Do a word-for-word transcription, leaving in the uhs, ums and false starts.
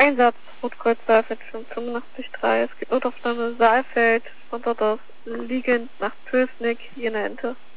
Einsatz, Rotkreuz Saalfeld fünfundachtzig drei. Es gibt Notaufnahme Saalfeld, von dort aus liegend nach Pülsnick, hier eine Ente.